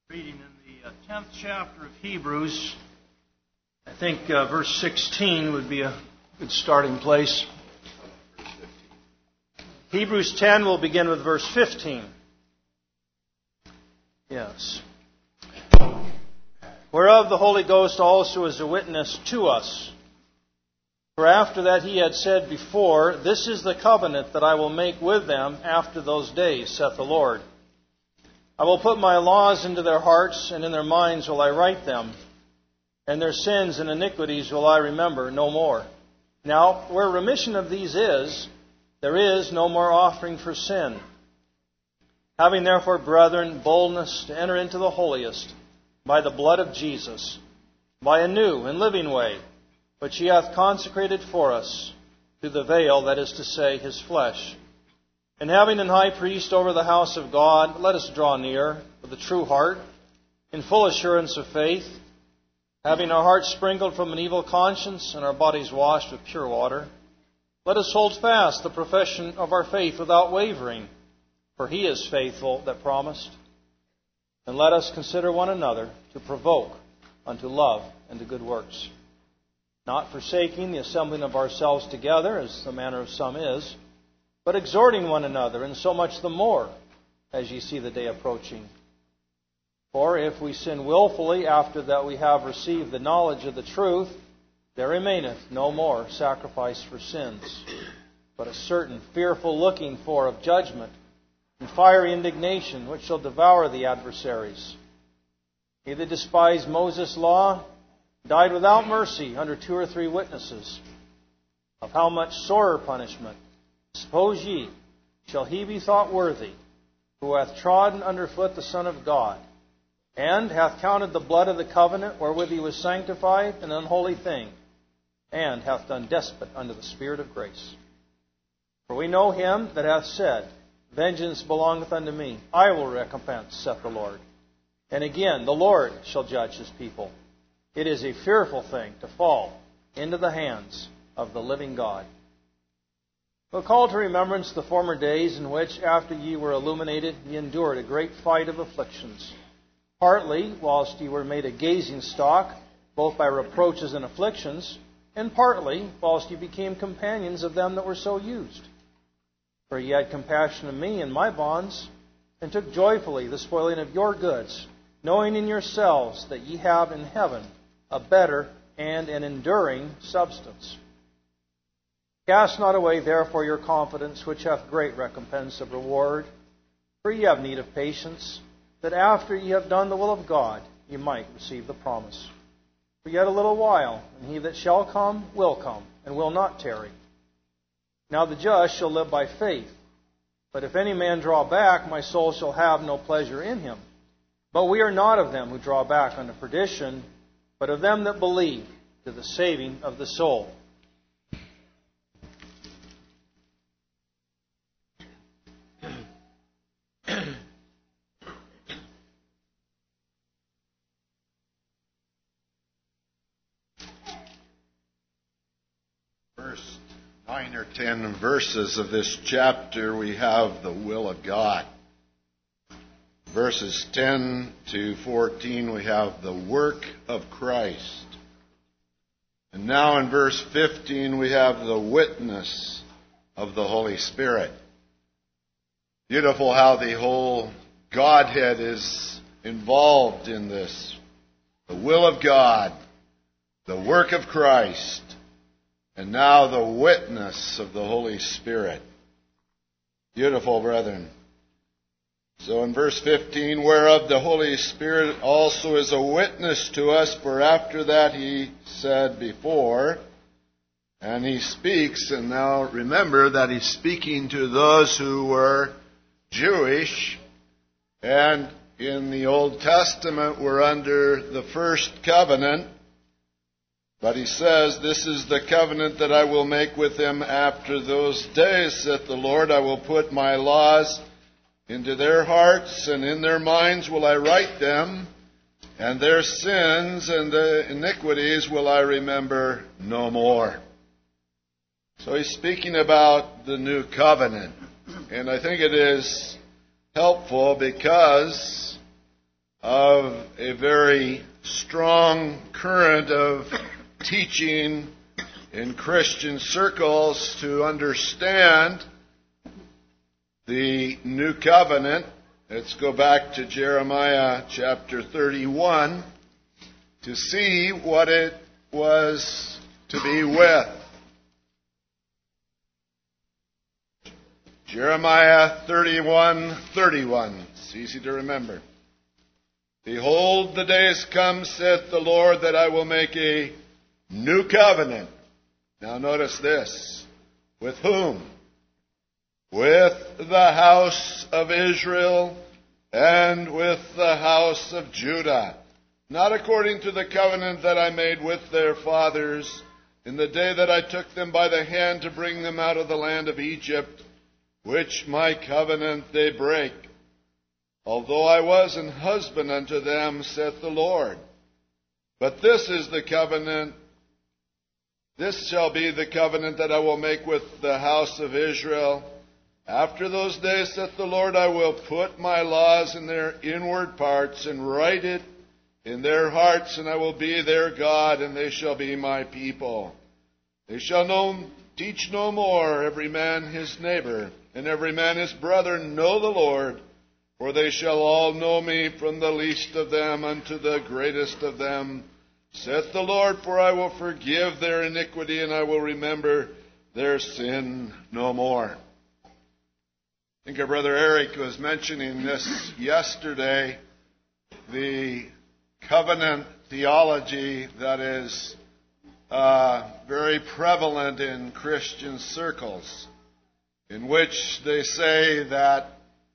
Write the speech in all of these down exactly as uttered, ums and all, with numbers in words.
Reading in the uh, tenth chapter of Hebrews, I think uh, verse sixteen would be a good starting place. Hebrews ten will begin with verse fifteen. Yes. Whereof the Holy Ghost also is a witness to us. For after that he had said before, This is the covenant that I will make with them after those days, saith the Lord. I will put my laws into their hearts, and in their minds will I write them. And their sins and iniquities will I remember no more. Now, where remission of these is, there is no more offering for sin. Having therefore, brethren, boldness to enter into the holiest, by the blood of Jesus, by a new and living way, which he hath consecrated for us, through the veil, that is to say, his flesh. And having an high priest over the house of God, let us draw near with a true heart, in full assurance of faith, having our hearts sprinkled from an evil conscience and our bodies washed with pure water. Let us hold fast the profession of our faith without wavering, for he is faithful that promised. And let us consider one another to provoke unto love and to good works, not forsaking the assembling of ourselves together, as the manner of some is, but exhorting one another, and so much the more, as ye see the day approaching. For if we sin wilfully after that we have received the knowledge of the truth, there remaineth no more sacrifice for sins, but a certain fearful looking for of judgment, and fiery indignation, which shall devour the adversaries. He that despised Moses' law died without mercy under two or three witnesses. Of how much sorer punishment, suppose ye, shall he be thought worthy, who hath trodden under foot the Son of God, and hath counted the blood of the covenant wherewith he was sanctified an unholy thing, and hath done despot unto the Spirit of grace? For we know him that hath said, Vengeance belongeth unto me, I will recompense, saith the Lord. And again, the Lord shall judge his people. It is a fearful thing to fall into the hands of the living God. But call to remembrance the former days in which, after ye were illuminated, ye endured a great fight of afflictions, partly whilst ye were made a gazing stock, both by reproaches and afflictions, and partly whilst ye became companions of them that were so used. For ye had compassion of me in my bonds, and took joyfully the spoiling of your goods, knowing in yourselves that ye have in heaven a better and an enduring substance. Cast not away therefore your confidence, which hath great recompense of reward. For ye have need of patience, that after ye have done the will of God, ye might receive the promise. For yet a little while, and he that shall come will come, and will not tarry. Now the just shall live by faith. But if any man draw back, my soul shall have no pleasure in him. But we are not of them who draw back unto perdition, but of them that believe to the saving of the soul. First nine or ten verses of this chapter, we have the will of God. Verses ten to fourteen, we have the work of Christ. And now in verse fifteen, we have the witness of the Holy Spirit. Beautiful how the whole Godhead is involved in this. The will of God, the work of Christ, and now the witness of the Holy Spirit. Beautiful, brethren. So in verse fifteen, whereof the Holy Spirit also is a witness to us, for after that he said before, and he speaks, and now remember that he's speaking to those who were Jewish, and in the Old Testament were under the first covenant. But he says, This is the covenant that I will make with them after those days, saith the Lord. I will put my laws into their hearts, and in their minds will I write them, and their sins and the iniquities will I remember no more. So he's speaking about the new covenant. And I think it is helpful because of a very strong current of teaching in Christian circles to understand the new covenant. Let's go back to Jeremiah chapter thirty-one to see what it was to be with. Jeremiah thirty-one thirty-one. It's easy to remember. Behold, the days come, saith the Lord, that I will make a new covenant. Now notice this. With whom? With the house of Israel and with the house of Judah. Not according to the covenant that I made with their fathers in the day that I took them by the hand to bring them out of the land of Egypt, which my covenant they break. Although I was an husband unto them, saith the Lord. But this is the covenant, this shall be the covenant that I will make with the house of Israel. After those days, saith the Lord, I will put my laws in their inward parts and write it in their hearts, and I will be their God, and they shall be my people. They shall know, teach no more every man his neighbor, and every man his brother know the Lord. For they shall all know me, from the least of them unto the greatest of them, saith the Lord, for I will forgive their iniquity, and I will remember their sin no more. I think our brother Eric was mentioning this yesterday, the covenant theology that is uh, very prevalent in Christian circles, in which they say that,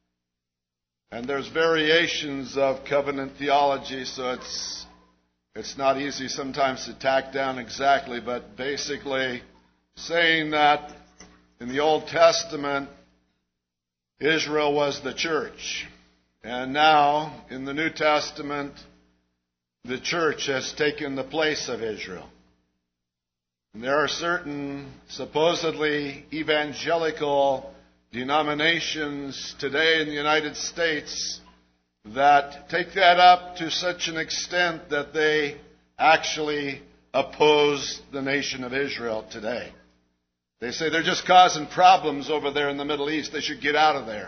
and there's variations of covenant theology, so it's it's not easy sometimes to tack down exactly, but basically saying that in the Old Testament, Israel was the church. And now, in the New Testament, the church has taken the place of Israel. And there are certain supposedly evangelical denominations today in the United States that take that up to such an extent that they actually oppose the nation of Israel today. They say they're just causing problems over there in the Middle East. They should get out of there.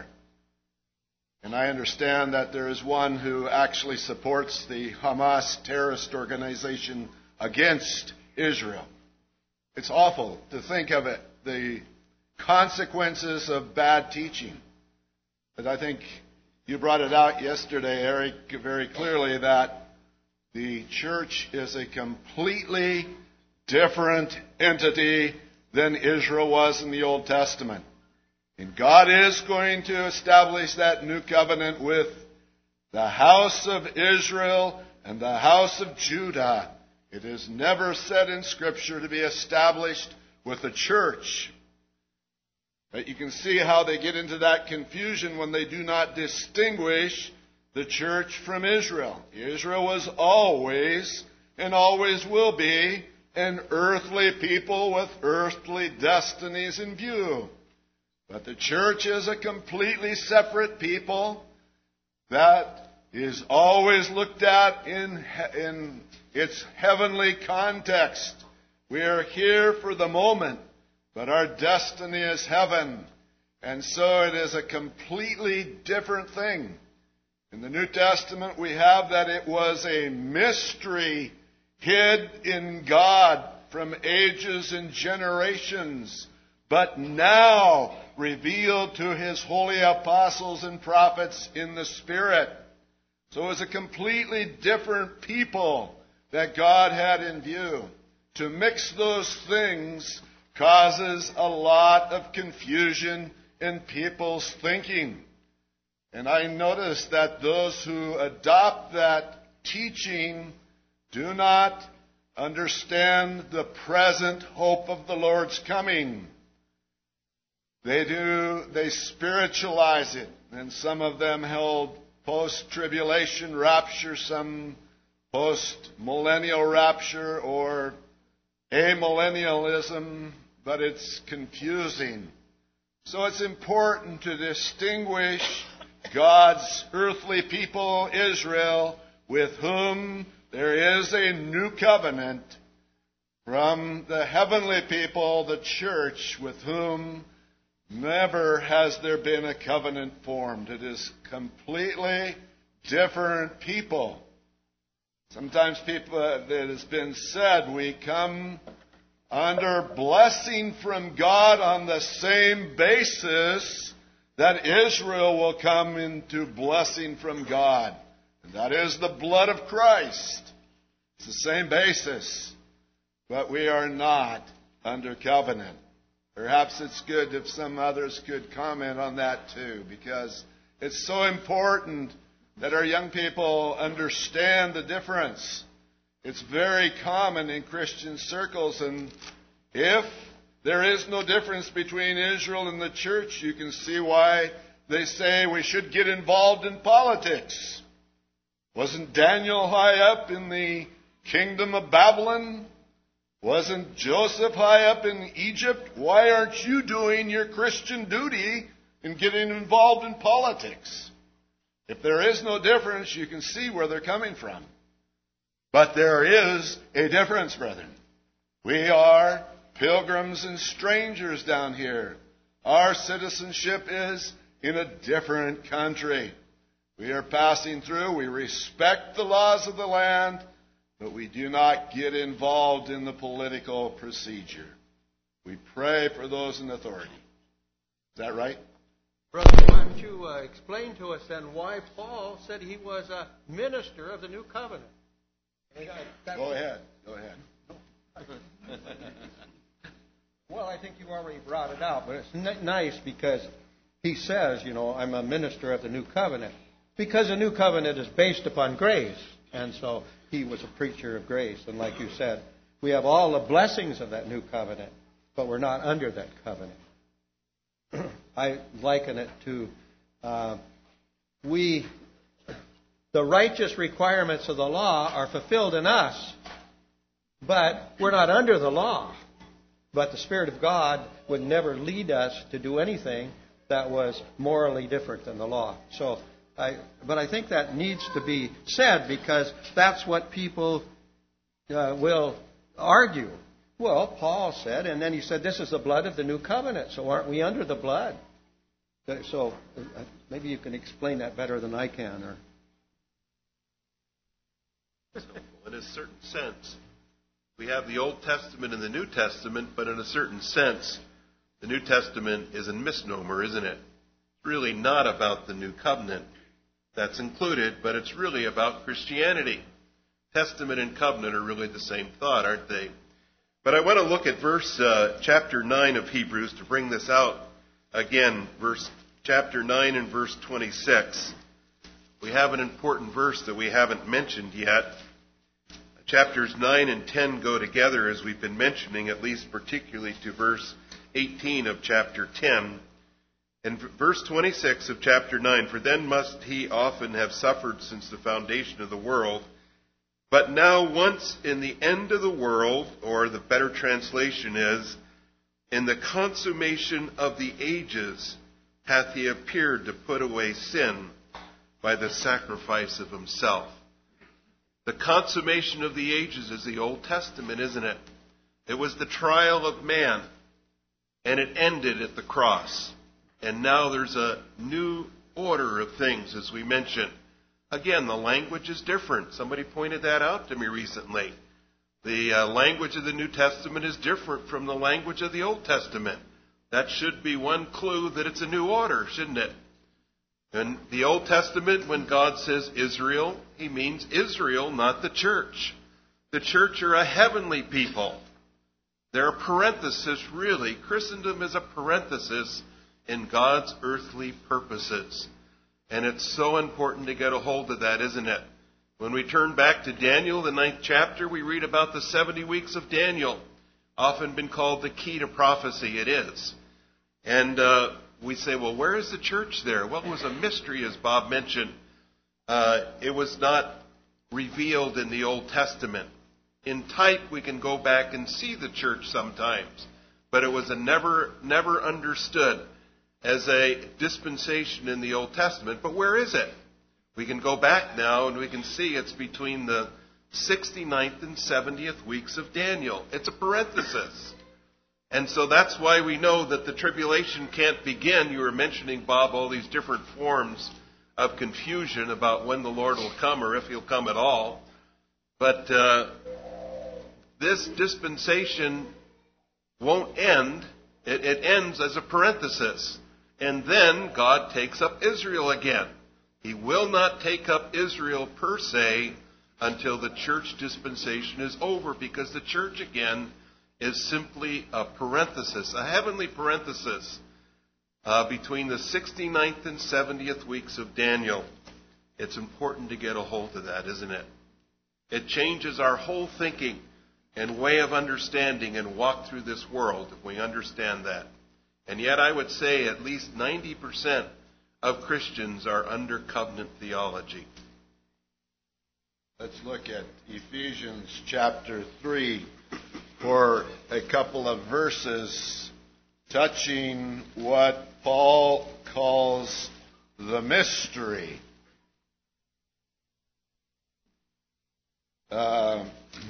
And I understand that there is one who actually supports the Hamas terrorist organization against Israel. It's awful to think of it, the consequences of bad teaching. But I think you brought it out yesterday, Eric, very clearly that the church is a completely different entity than Israel was in the Old Testament. And God is going to establish that new covenant with the house of Israel and the house of Judah. It is never said in Scripture to be established with the church. But you can see how they get into that confusion when they do not distinguish the church from Israel. Israel was always and always will be an earthly people with earthly destinies in view. But the church is a completely separate people that is always looked at in, in its heavenly context. We are here for the moment, but our destiny is heaven. And so it is a completely different thing. In the New Testament, we have that it was a mystery hid in God from ages and generations, but now revealed to His holy apostles and prophets in the Spirit. So it was a completely different people that God had in view. To mix those things causes a lot of confusion in people's thinking. And I notice that those who adopt that teaching do not understand the present hope of the Lord's coming. They do, they spiritualize it. And some of them held post-tribulation rapture, some post-millennial rapture, or amillennialism, but it's confusing. So it's important to distinguish God's earthly people, Israel, with whom there is a new covenant, from the heavenly people, the church, with whom never has there been a covenant formed. It is completely different people. Sometimes people, it has been said, we come under blessing from God on the same basis that Israel will come into blessing from God. And that is the blood of Christ. It's the same basis. But we are not under covenant. Perhaps it's good if some others could comment on that too, because it's so important that our young people understand the difference. It's very common in Christian circles, and if there is no difference between Israel and the church, you can see why they say we should get involved in politics. Wasn't Daniel high up in the kingdom of Babylon? Wasn't Joseph high up in Egypt? Why aren't you doing your Christian duty in getting involved in politics? If there is no difference, you can see where they're coming from. But there is a difference, brethren. We are pilgrims and strangers down here. Our citizenship is in a different country. We are passing through. We respect the laws of the land, but we do not get involved in the political procedure. We pray for those in authority. Is that right? Brother, why don't you uh, explain to us then why Paul said he was a minister of the new covenant? Go ahead. Go ahead. Well, I think you already brought it out, but it's n- nice because he says, you know, I'm a minister of the new covenant. Because the new covenant is based upon grace. And so he was a preacher of grace. And like you said, we have all the blessings of that new covenant, but we're not under that covenant. I liken it to uh, we, the righteous requirements of the law are fulfilled in us, but we're not under the law. But the Spirit of God would never lead us to do anything that was morally different than the law. So, I, but I think that needs to be said because that's what people uh, will argue. Well, Paul said, and then he said, this is the blood of the new covenant, so aren't we under the blood? So uh, maybe you can explain that better than I can. Or so, in a certain sense, we have the Old Testament and the New Testament, but in a certain sense, the New Testament is a misnomer, isn't it? It's really not about the new covenant. That's included, but it's really about Christianity. Testament and covenant are really the same thought, aren't they? But I want to look at verse uh, chapter nine of Hebrews to bring this out again. Verse chapter nine and verse twenty-six. We have an important verse that we haven't mentioned yet. Chapters nine and ten go together, as we've been mentioning, at least particularly to verse eighteen of chapter ten. And verse twenty-six of chapter nine, for then must he often have suffered since the foundation of the world. But now once in the end of the world, or the better translation is, in the consummation of the ages, hath he appeared to put away sin by the sacrifice of himself. The consummation of the ages is the Old Testament, isn't it? It was the trial of man, and it ended at the cross. And now there's a new order of things, as we mentioned. Again, the language is different. Somebody pointed that out to me recently. The uh, language of the New Testament is different from the language of the Old Testament. That should be one clue that it's a new order, shouldn't it? In the Old Testament, when God says Israel, he means Israel, not the church. The church are a heavenly people. They're a parenthesis, really. Christendom is a parenthesis in God's earthly purposes. And it's so important to get a hold of that, isn't it? When we turn back to Daniel, the ninth chapter, we read about the seventy weeks of Daniel, often been called the key to prophecy. It is. And uh, we say, well, where is the church there? Well, it was a mystery, as Bob mentioned. Uh, it was not revealed in the Old Testament. In type, we can go back and see the church sometimes, but it was a never, never understood. as a dispensation in the Old Testament, but where is it? We can go back now and we can see it's between the sixty-ninth and seventieth weeks of Daniel. It's a parenthesis. And so that's why we know that the tribulation can't begin. You were mentioning, Bob, all these different forms of confusion about when the Lord will come or if he'll come at all. But uh, this dispensation won't end. It, it ends as a parenthesis. And then God takes up Israel again. He will not take up Israel per se until the church dispensation is over, because the church again is simply a parenthesis, a heavenly parenthesis uh, between the sixty-ninth and seventieth weeks of Daniel. It's important to get a hold of that, isn't it? It changes our whole thinking and way of understanding and walk through this world if we understand that. And yet I would say at least ninety percent of Christians are under covenant theology. Let's look at Ephesians chapter three for a couple of verses touching what Paul calls the mystery. Uh,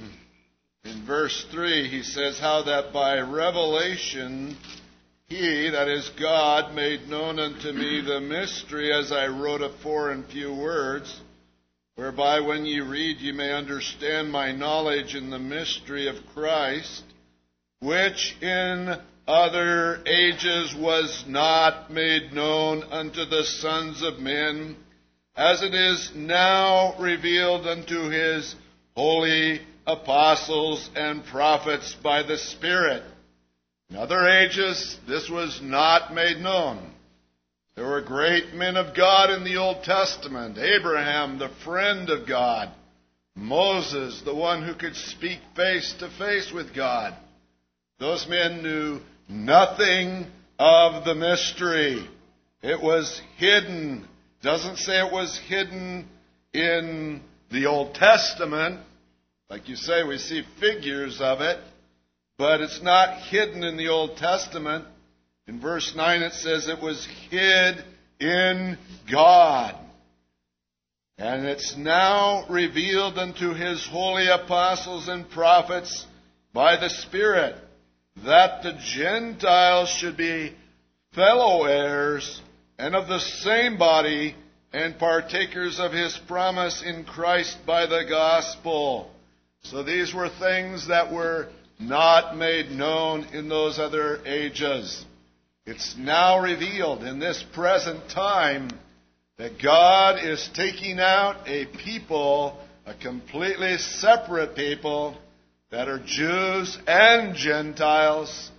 in verse three, he says, how that by revelation he, that is God, made known unto me the mystery, as I wrote afore in few words, whereby when ye read ye may understand my knowledge in the mystery of Christ, which in other ages was not made known unto the sons of men, as it is now revealed unto his holy apostles and prophets by the Spirit. In other ages, this was not made known. There were great men of God in the Old Testament. Abraham, the friend of God. Moses, the one who could speak face to face with God. Those men knew nothing of the mystery. It was hidden. It doesn't say it was hidden in the Old Testament. Like you say, we see figures of it. But it's not hidden in the Old Testament. In verse nine it says it was hid in God. And it's now revealed unto his holy apostles and prophets by the Spirit, that the Gentiles should be fellow heirs and of the same body, and partakers of his promise in Christ by the gospel. So these were things that were not made known in those other ages. It's now revealed in this present time that God is taking out a people, a completely separate people, that are Jews and Gentiles,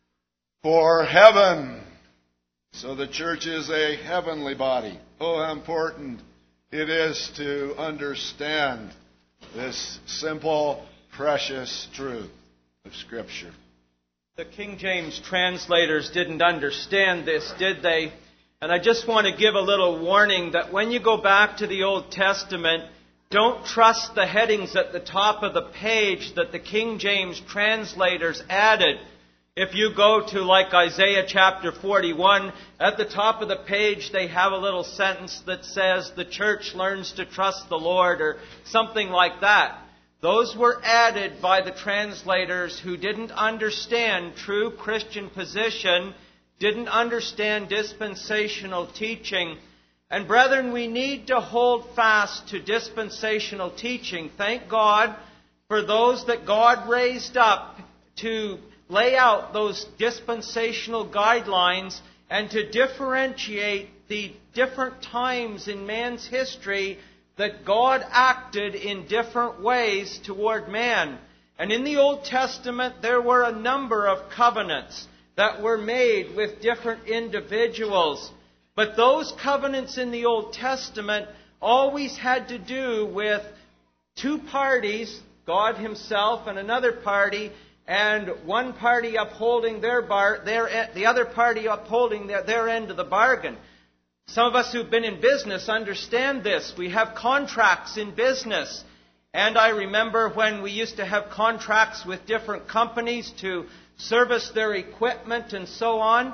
for heaven. So the church is a heavenly body. Oh, how important it is to understand this simple, precious truth of Scripture. The King James translators didn't understand this, did they? And I just want to give a little warning that when you go back to the Old Testament, don't trust the headings at the top of the page that the King James translators added. If you go to like Isaiah chapter forty-one, at the top of the page they have a little sentence that says the church learns to trust the Lord, or something like that. Those were added by the translators who didn't understand true Christian position, didn't understand dispensational teaching. And brethren, we need to hold fast to dispensational teaching. Thank God for those that God raised up to lay out those dispensational guidelines and to differentiate the different times in man's history that God acted in different ways toward man. And in the Old Testament, there were a number of covenants that were made with different individuals. But those covenants in the Old Testament always had to do with two parties, God Himself and another party, and one party upholding their bar, their, the other party upholding their, their end of the bargain. Some of us who've been in business understand this. We have contracts in business. And I remember when we used to have contracts with different companies to service their equipment and so on.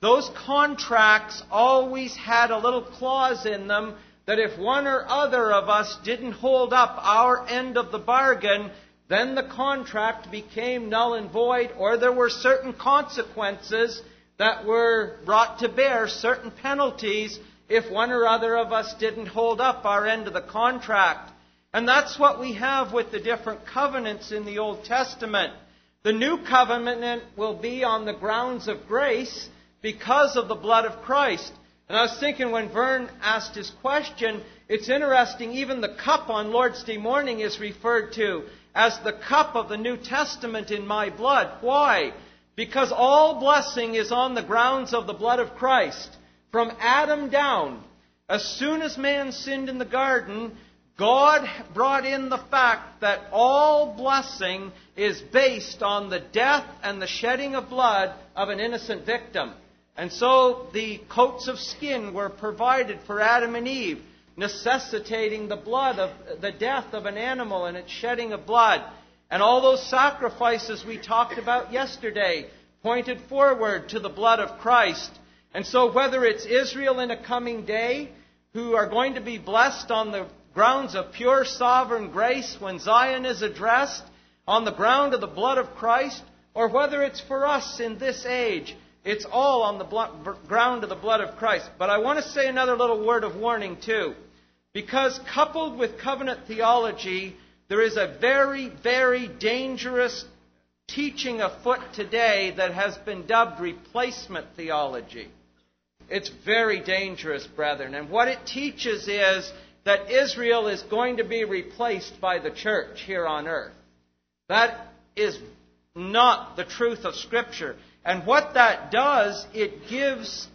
those contracts always had a little clause in them that if one or other of us didn't hold up our end of the bargain, then the contract became null and void, or there were certain consequences that were brought to bear, certain penalties, if one or other of us didn't hold up our end of the contract. And that's what we have with the different covenants in the Old Testament. The new covenant will be on the grounds of grace because of the blood of Christ. And I was thinking when Vern asked his question, it's interesting, even the cup on Lord's Day morning is referred to as the cup of the New Testament in my blood. Why? Because all blessing is on the grounds of the blood of Christ. From Adam down, as soon as man sinned in the garden, God brought in the fact that all blessing is based on the death and the shedding of blood of an innocent victim. And so the coats of skin were provided for Adam and Eve, necessitating the blood of the death of an animal and its shedding of blood. And all those sacrifices we talked about yesterday pointed forward to the blood of Christ. And so whether it's Israel in a coming day who are going to be blessed on the grounds of pure sovereign grace when Zion is addressed, on the ground of the blood of Christ, or whether it's for us in this age, it's all on the blood, ground of the blood of Christ. But I want to say another little word of warning too. Because coupled with covenant theology, there is a very, very dangerous teaching afoot today that has been dubbed replacement theology. It's very dangerous, brethren. And what it teaches is that Israel is going to be replaced by the church here on earth. That is not the truth of Scripture. And what that does, it gives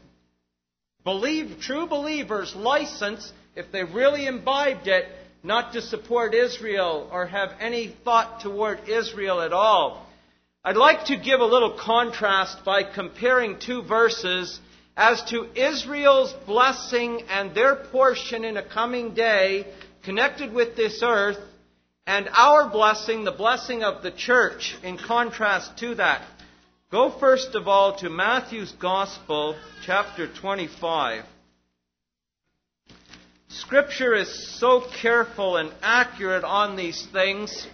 believe, true believers license, if they really imbibed it, not to support Israel or have any thought toward Israel at all. I'd like to give a little contrast by comparing two verses as to Israel's blessing and their portion in a coming day connected with this earth, and our blessing, the blessing of the church, in contrast to that. Go first of all to Matthew's Gospel, chapter twenty-five. Scripture is so careful and accurate on these things.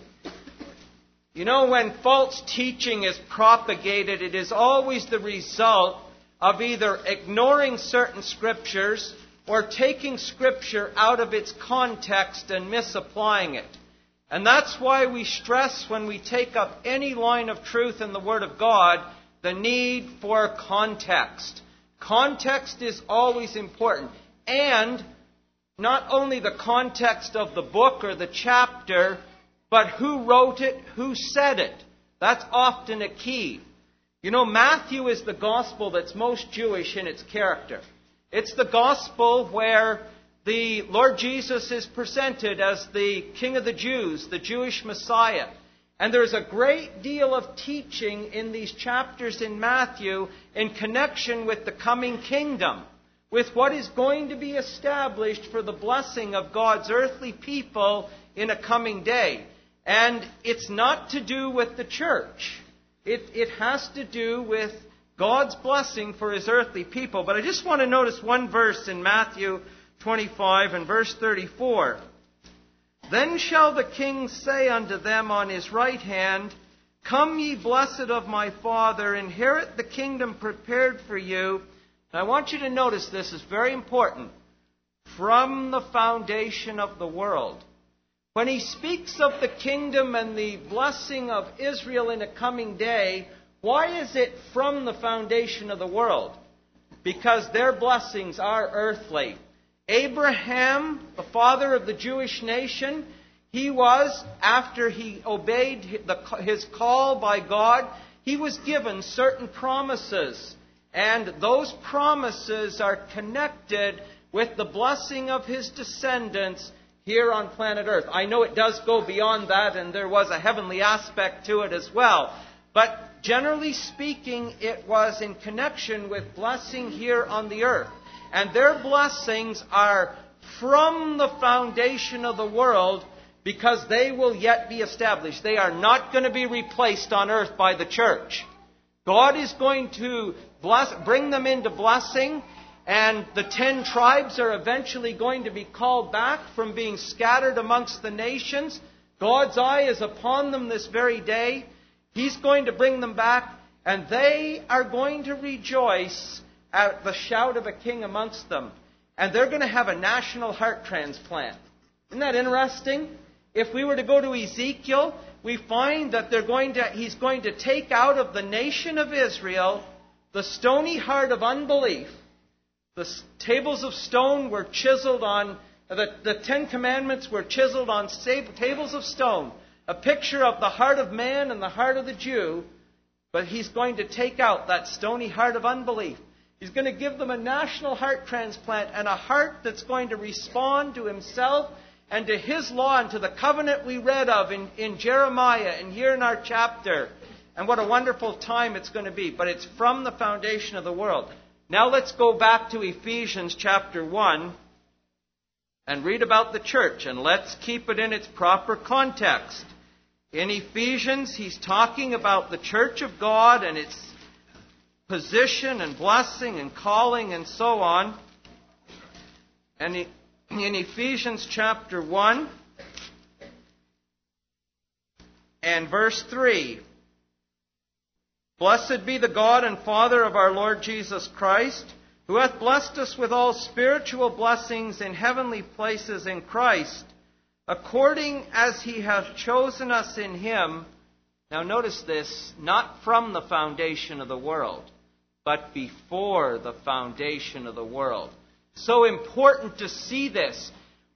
You know, when false teaching is propagated, it is always the result of either ignoring certain scriptures or taking Scripture out of its context and misapplying it. And that's why we stress when we take up any line of truth in the Word of God, the need for context. Context is always important. And not only the context of the book or the chapter, but who wrote it, who said it. That's often a key. You know, Matthew is the gospel that's most Jewish in its character. It's the gospel where the Lord Jesus is presented as the King of the Jews, the Jewish Messiah. And there's a great deal of teaching in these chapters in Matthew in connection with the coming kingdom, with what is going to be established for the blessing of God's earthly people in a coming day. And it's not to do with the church. It, it has to do with God's blessing for His earthly people. But I just want to notice one verse in Matthew twenty-five and verse thirty-four. Then shall the King say unto them on His right hand, Come ye blessed of my Father, inherit the kingdom prepared for you. And I want you to notice this is very important. From the foundation of the world. When he speaks of the kingdom and the blessing of Israel in a coming day, why is it from the foundation of the world? Because their blessings are earthly. Abraham, the father of the Jewish nation, he was, after he obeyed his call by God, he was given certain promises. And those promises are connected with the blessing of his descendants here on planet Earth. I know it does go beyond that, and there was a heavenly aspect to it as well. But generally speaking, it was in connection with blessing here on the earth. And their blessings are from the foundation of the world because they will yet be established. They are not going to be replaced on earth by the church. God is going to bless, bring them into blessing. And the ten tribes are eventually going to be called back from being scattered amongst the nations. God's eye is upon them this very day. He's going to bring them back, and they are going to rejoice at the shout of a king amongst them. And they're going to have a national heart transplant. Isn't that interesting? If we were to go to Ezekiel, we find that they're going to, he's going to take out of the nation of Israel the stony heart of unbelief. The tables of stone were chiseled on, the, the Ten Commandments were chiseled on tables of stone, a picture of the heart of man and the heart of the Jew, but he's going to take out that stony heart of unbelief. He's going to give them a national heart transplant and a heart that's going to respond to himself and to his law and to the covenant we read of in, in Jeremiah and here in our chapter. And what a wonderful time it's going to be. But it's from the foundation of the world. Now let's go back to Ephesians chapter one and read about the church, and let's keep it in its proper context. In Ephesians, he's talking about the church of God and its position and blessing and calling and so on. And in Ephesians chapter one and verse three, Blessed be the God and Father of our Lord Jesus Christ, who hath blessed us with all spiritual blessings in heavenly places in Christ, according as he hath chosen us in him. Now notice this, not from the foundation of the world, but before the foundation of the world. So important to see this.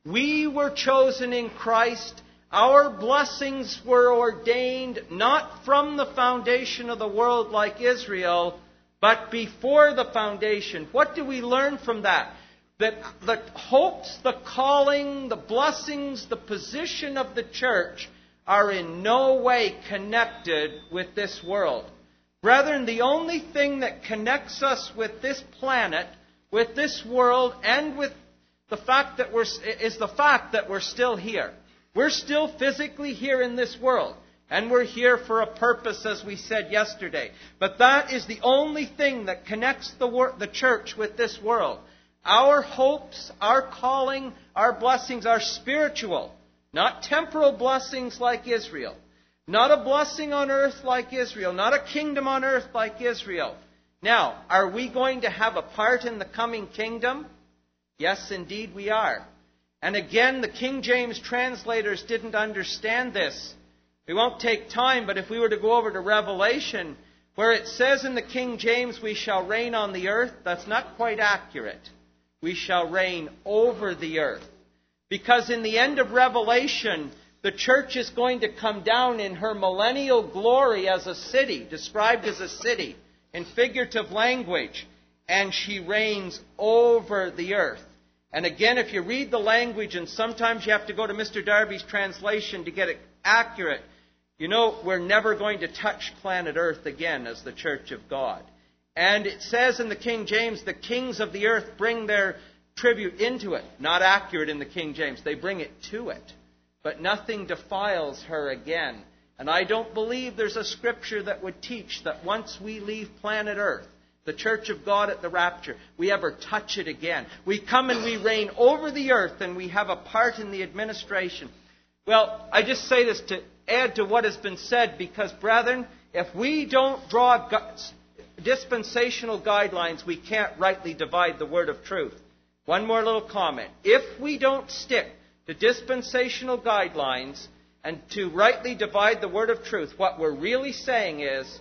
We were chosen in Christ. Our blessings were ordained not from the foundation of the world like Israel, but before the foundation. What do we learn from that? That the hopes, the calling, the blessings, the position of the church are in no way connected with this world. Brethren, the only thing that connects us with this planet, with this world, and with the fact that we're, is the fact that we're still here. We're still physically here in this world, and we're here for a purpose, as we said yesterday. But that is the only thing that connects the, wor- the church with this world. Our hopes, our calling, our blessings are spiritual, not temporal blessings like Israel. Not a blessing on earth like Israel, not a kingdom on earth like Israel. Now, are we going to have a part in the coming kingdom? Yes, indeed we are. And again, the King James translators didn't understand this. We won't take time, but if we were to go over to Revelation, where it says in the King James, we shall reign on the earth, that's not quite accurate. We shall reign over the earth. Because in the end of Revelation, the church is going to come down in her millennial glory as a city, described as a city, in figurative language, and she reigns over the earth. And again, if you read the language, and sometimes you have to go to Mister Darby's translation to get it accurate, you know, we're never going to touch planet Earth again as the Church of God. And it says in the King James, the kings of the earth bring their tribute into it. Not accurate in the King James. They bring it to it. But nothing defiles her again. And I don't believe there's a scripture that would teach that once we leave planet Earth, the Church of God at the rapture, we ever touch it again. We come and we reign over the earth and we have a part in the administration. Well, I just say this to add to what has been said because, brethren, if we don't draw dispensational guidelines, we can't rightly divide the word of truth. One more little comment. If we don't stick to dispensational guidelines and to rightly divide the word of truth, what we're really saying is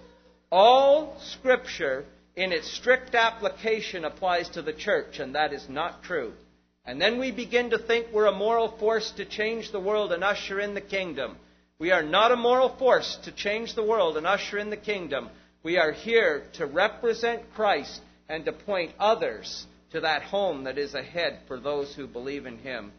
all Scripture in its strict application applies to the church, and that is not true. And then we begin to think we're a moral force to change the world and usher in the kingdom. We are not a moral force to change the world and usher in the kingdom. We are here to represent Christ and to point others to that home that is ahead for those who believe in Him.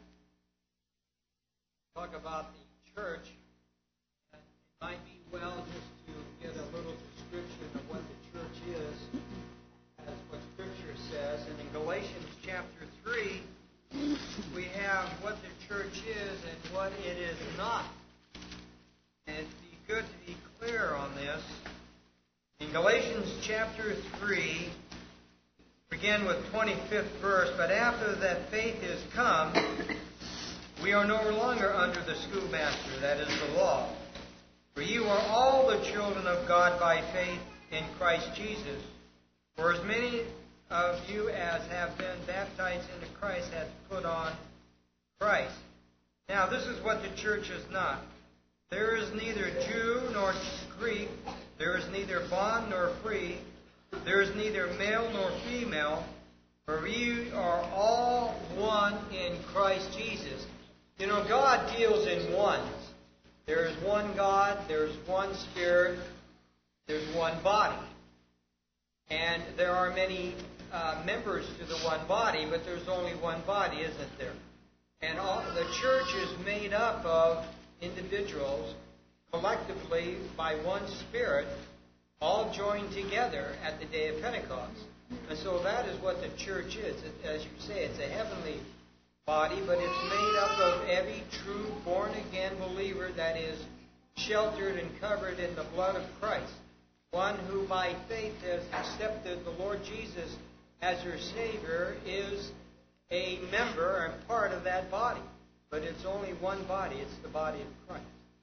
Talk about the church. It might be well just to get a little description of what the church is, as what Scripture says. And in Galatians chapter three, we have what the church is and what it is not. And it'd be good to be clear on this. In In Galatians chapter three, begin with twenty-fifth verse, but after that faith is come, we are no longer under the schoolmaster, that is the law. For you are all the children of God by faith in Christ Jesus. For as many of you as have been baptized into Christ have put on Christ. Now this is what the church is not. There is neither Jew nor Greek, there is neither bond nor free, there is neither male nor female, for we are all one in Christ Jesus. You know, God deals in ones. There is one God, there's one Spirit, there's one body. And there are many uh, members to the one body, but there's only one body, isn't there? And all, the church is made up of individuals collectively by one Spirit, all joined together at the day of Pentecost. And so that is what the church is. As you say, it's a heavenly body, but it's made up of every true born-again believer that is sheltered and covered in the blood of Christ. One who by faith has accepted the Lord Jesus as her Savior is a member and part of that body. But it's only one body. It's the body of Christ.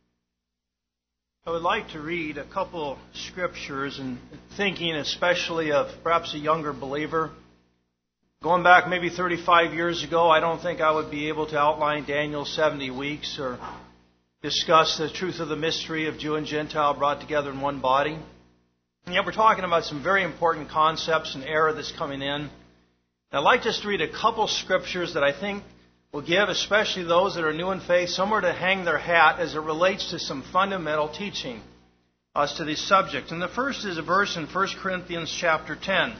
I would like to read a couple scriptures, and thinking especially of perhaps a younger believer. Going back maybe thirty-five years ago, I don't think I would be able to outline Daniel's seventy weeks or discuss the truth of the mystery of Jew and Gentile brought together in one body. And yet we're talking about some very important concepts and error that's coming in. And I'd like just to read a couple scriptures that I think will give, especially those that are new in faith, somewhere to hang their hat as it relates to some fundamental teaching as to these subjects. And the first is a verse in First Corinthians chapter ten.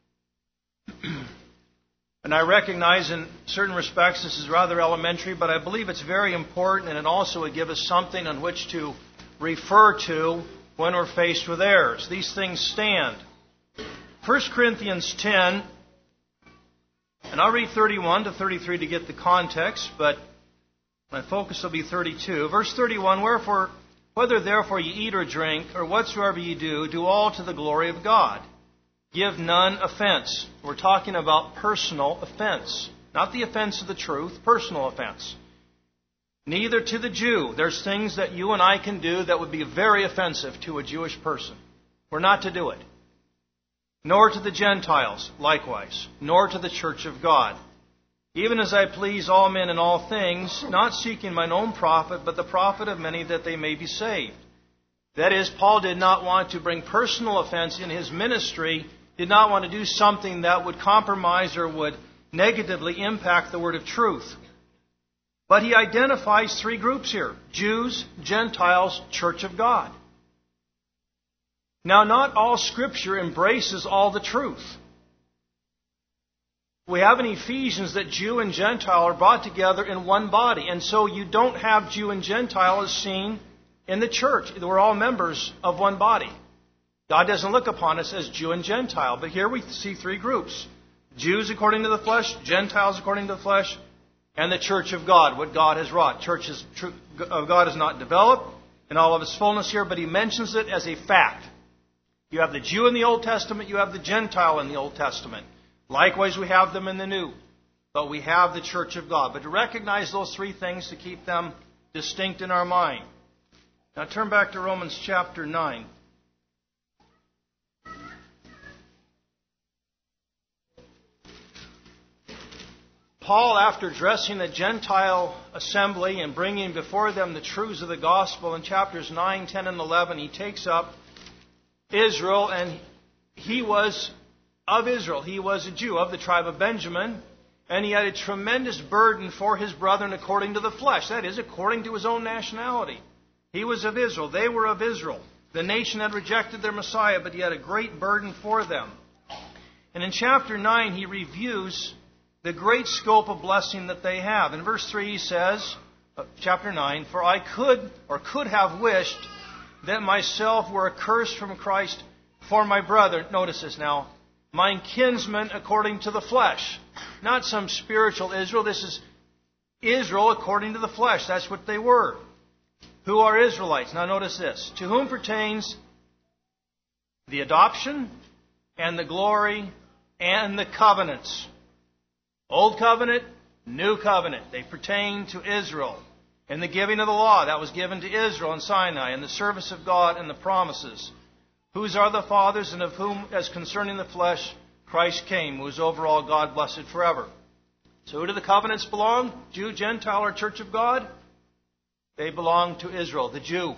And I recognize in certain respects this is rather elementary, but I believe it's very important, and it also would give us something on which to refer to when we're faced with errors. These things stand. First Corinthians ten, and I'll read thirty-one to thirty-three to get the context, but my focus will be thirty-two. Verse thirty-one, Wherefore, whether therefore ye eat or drink, or whatsoever ye do, do all to the glory of God. Give none offense. We're talking about personal offense. Not the offense of the truth, personal offense. Neither to the Jew. There's things that you and I can do that would be very offensive to a Jewish person. We're not to do it. Nor to the Gentiles, likewise. Nor to the church of God. Even as I please all men in all things, not seeking mine own profit, but the profit of many that they may be saved. That is, Paul did not want to bring personal offense in his ministry, did not want to do something that would compromise or would negatively impact the word of truth. But he identifies three groups here: Jews, Gentiles, Church of God. Now, not all Scripture embraces all the truth. We have in Ephesians that Jew and Gentile are brought together in one body. And so you don't have Jew and Gentile as seen in the church. We're all members of one body. God doesn't look upon us as Jew and Gentile. But here we see three groups: Jews according to the flesh, Gentiles according to the flesh, and the church of God, what God has wrought. Church of God is not developed in all of its fullness here, but he mentions it as a fact. You have the Jew in the Old Testament, you have the Gentile in the Old Testament. Likewise, we have them in the New. But we have the church of God. But to recognize those three things, to keep them distinct in our mind. Now turn back to Romans chapter nine. Paul, after addressing the Gentile assembly and bringing before them the truths of the gospel, in chapters nine, ten, and eleven, he takes up Israel, and he was of Israel. He was a Jew of the tribe of Benjamin, and he had a tremendous burden for his brethren according to the flesh. That is, according to his own nationality. He was of Israel. They were of Israel. The nation had rejected their Messiah, but he had a great burden for them. And in chapter nine, he reviews the great scope of blessing that they have. In verse three he says, chapter nine, For I could or could have wished that myself were accursed from Christ for my brother. Notice this now. Mine kinsmen according to the flesh. Not some spiritual Israel. This is Israel according to the flesh. That's what they were. Who are Israelites? Now notice this. To whom pertains the adoption and the glory and the covenants. Old covenant, new covenant. They pertain to Israel. And the giving of the law, that was given to Israel in Sinai, and the service of God and the promises. Whose are the fathers, and of whom, as concerning the flesh, Christ came, who is over all God, blessed forever. So who do the covenants belong? Jew, Gentile, or Church of God? They belong to Israel, the Jew.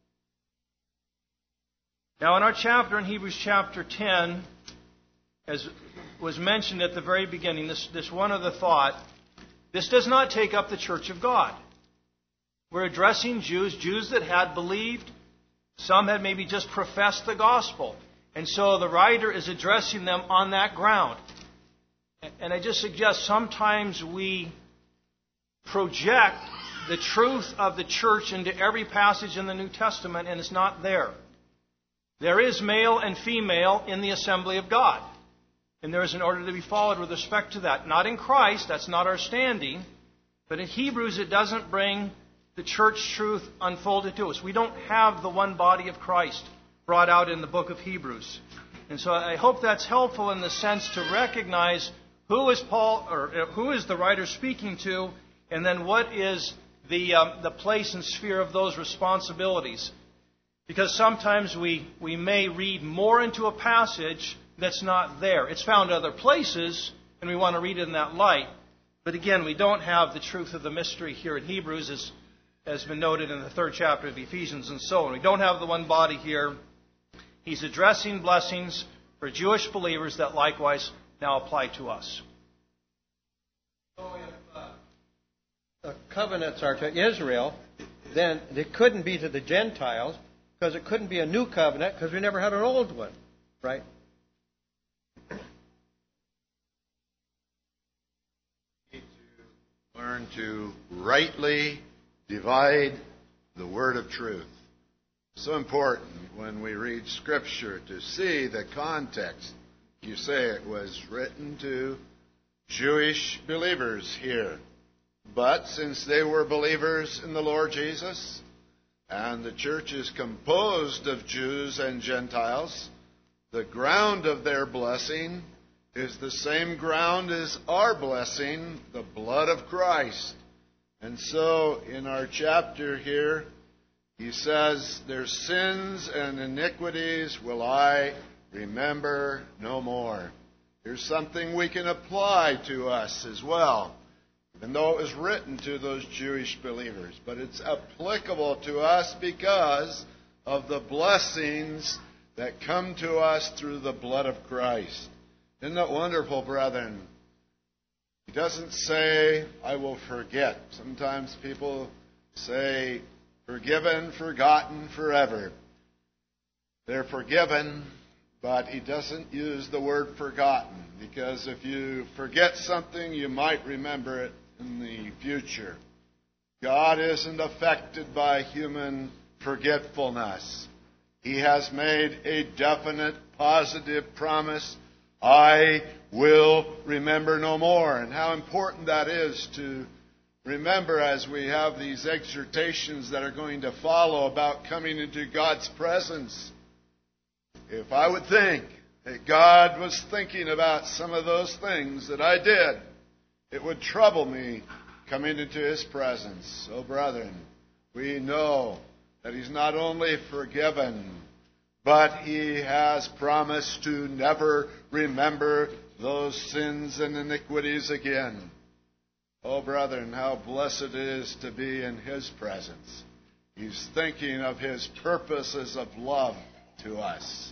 Now in our chapter, in Hebrews chapter ten, as was mentioned at the very beginning, this, this one other thought, this does not take up the Church of God. We're addressing Jews, Jews that had believed. Some had maybe just professed the gospel. And so the writer is addressing them on that ground. And I just suggest sometimes we project the truth of the church into every passage in the New Testament, and it's not there. There is male and female in the assembly of God. And there is an order to be followed with respect to that. Not in Christ, that's not our standing. But in Hebrews, it doesn't bring the church truth unfolded to us. We don't have the one body of Christ brought out in the book of Hebrews. And so I hope that's helpful in the sense to recognize who is Paul, or who is the writer speaking to, and then what is the um, the place and sphere of those responsibilities. Because sometimes we, we may read more into a passage that's not there. It's found other places, and we want to read it in that light. But again, we don't have the truth of the mystery here in Hebrews, as has been noted in the third chapter of Ephesians and so on. We don't have the one body here. He's addressing blessings for Jewish believers that likewise now apply to us. So if uh, the covenants are to Israel, then it couldn't be to the Gentiles, because it couldn't be a new covenant, because we never had an old one, right? We need to learn to rightly divide the word of truth. So important when we read Scripture to see the context. You say it was written to Jewish believers here. But since they were believers in the Lord Jesus, and the church is composed of Jews and Gentiles, the ground of their blessing is the same ground as our blessing, the blood of Christ. And so in our chapter here, he says, their sins and iniquities will I remember no more. Here's something we can apply to us as well, even though it was written to those Jewish believers. But it's applicable to us because of the blessings that come to us through the blood of Christ. Isn't that wonderful, brethren? He doesn't say, I will forget. Sometimes people say, forgiven, forgotten, forever. They're forgiven, but he doesn't use the word forgotten, because if you forget something, you might remember it in the future. God isn't affected by human forgetfulness. He has made a definite, positive promise, I will remember no more. And how important that is to remember as we have these exhortations that are going to follow about coming into God's presence. If I would think that God was thinking about some of those things that I did, it would trouble me coming into His presence. So, brethren, we know that He's not only forgiven, but He has promised to never remember those sins and iniquities again. Oh, brethren, how blessed it is to be in His presence. He's thinking of His purposes of love to us.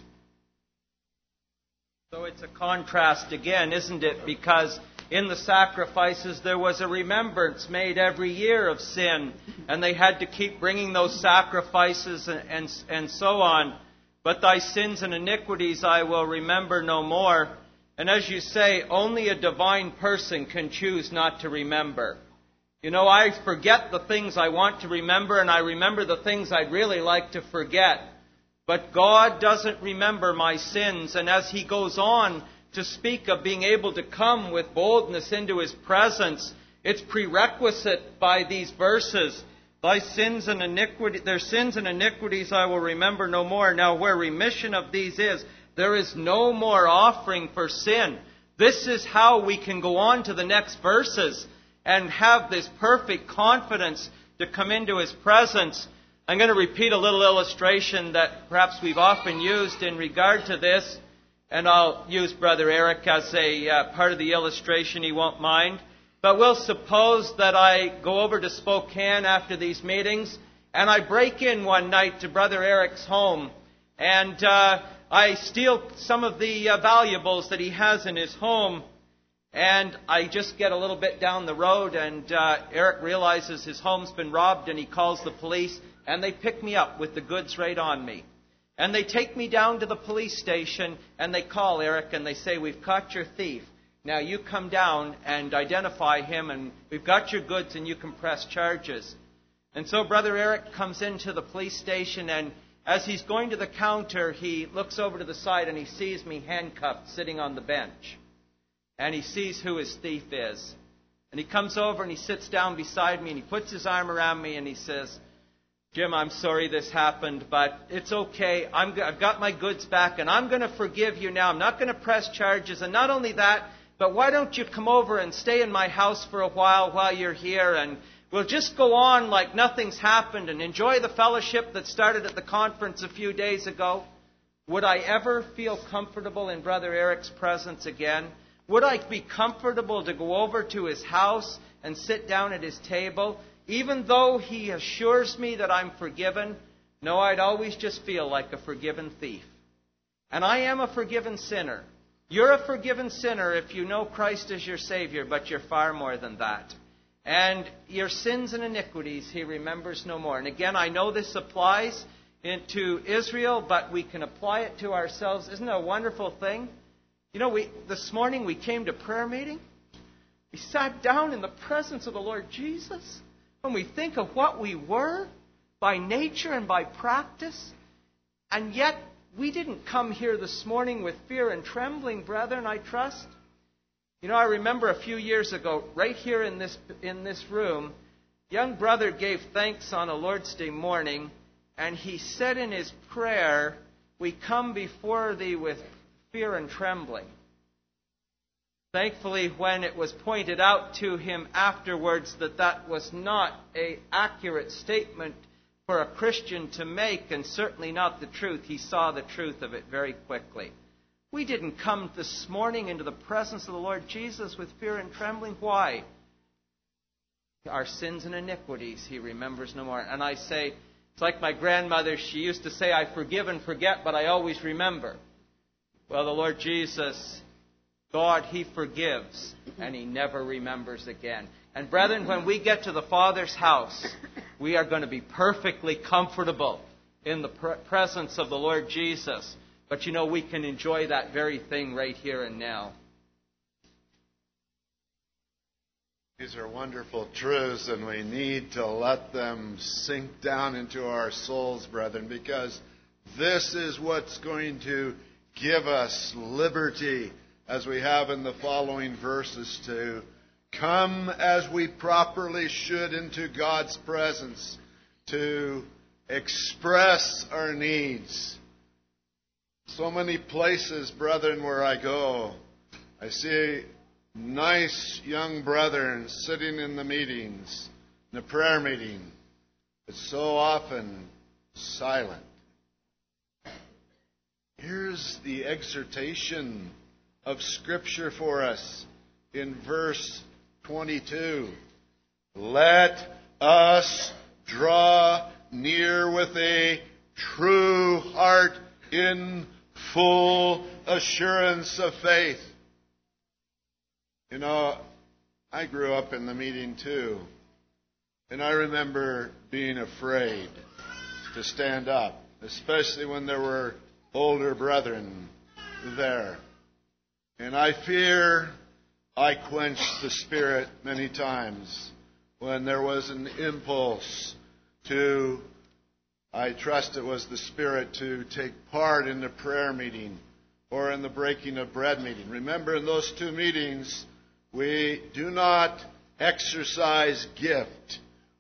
So it's a contrast again, isn't it? Because in the sacrifices there was a remembrance made every year of sin, and they had to keep bringing those sacrifices and, and, and so on. But thy sins and iniquities I will remember no more. And as you say, only a divine person can choose not to remember. You know, I forget the things I want to remember, and I remember the things I'd really like to forget. But God doesn't remember my sins. And as He goes on to speak of being able to come with boldness into His presence, it's prerequisite by these verses Thy sins and iniquity, their sins and iniquities I will remember no more. Now where remission of these is, there is no more offering for sin. This is how we can go on to the next verses and have this perfect confidence to come into His presence. I'm going to repeat a little illustration that perhaps we've often used in regard to this, and I'll use Brother Eric as a uh, part of the illustration. He won't mind. But we'll suppose that I go over to Spokane after these meetings, and I break in one night to Brother Eric's home, and uh, I steal some of the uh, valuables that he has in his home, and I just get a little bit down the road, and uh, Eric realizes his home's been robbed, and he calls the police, and they pick me up with the goods right on me. And they take me down to the police station, and they call Eric, and they say, "We've caught your thief. Now you come down and identify him, and we've got your goods, and you can press charges." And so Brother Eric comes into the police station, and as he's going to the counter, he looks over to the side, and he sees me handcuffed sitting on the bench. And he sees who his thief is. And he comes over, and he sits down beside me, and he puts his arm around me, and he says, "Jim, I'm sorry this happened, but it's okay. I'm, I've got my goods back, and I'm going to forgive you now. I'm not going to press charges. And not only that, but why don't you come over and stay in my house for a while while you're here, and we'll just go on like nothing's happened and enjoy the fellowship that started at the conference a few days ago." Would I ever feel comfortable in Brother Eric's presence again? Would I be comfortable to go over to his house and sit down at his table, even though he assures me that I'm forgiven? No, I'd always just feel like a forgiven thief. And I am a forgiven sinner. You're a forgiven sinner if you know Christ as your Savior, but you're far more than that. And your sins and iniquities He remembers no more. And again, I know this applies to Israel, but we can apply it to ourselves. Isn't it a wonderful thing? You know, we this morning we came to prayer meeting. We sat down in the presence of the Lord Jesus. When we think of what we were by nature and by practice, and yet we didn't come here this morning with fear and trembling, brethren, I trust. You know, I remember a few years ago, right here in this in this room, young brother gave thanks on a Lord's Day morning, and he said in his prayer, "We come before Thee with fear and trembling." Thankfully, when it was pointed out to him afterwards that that was not an accurate statement for a Christian to make, and certainly not the truth, he saw the truth of it very quickly. We didn't come this morning into the presence of the Lord Jesus with fear and trembling. Why? Our sins and iniquities He remembers no more. And I say, it's like my grandmother, she used to say, "I forgive and forget, but I always remember." Well, the Lord Jesus, God, He forgives, and He never remembers again. And brethren, when we get to the Father's house, we are going to be perfectly comfortable in the pre- presence of the Lord Jesus. But you know, we can enjoy that very thing right here and now. These are wonderful truths, and we need to let them sink down into our souls, brethren, because this is what's going to give us liberty, as we have in the following verses, to come as we properly should into God's presence, to express our needs. So many places, brethren, where I go, I see nice young brethren sitting in the meetings, in the prayer meeting, but so often silent. Here's the exhortation of Scripture for us in verse twenty-two. Let us draw near with a true heart in full assurance of faith. You know, I grew up in the meeting too, and I remember being afraid to stand up, especially when there were older brethren there. And I fear I quenched the Spirit many times when there was an impulse to, I trust it was the Spirit, to take part in the prayer meeting or in the breaking of bread meeting. Remember, in those two meetings, we do not exercise gift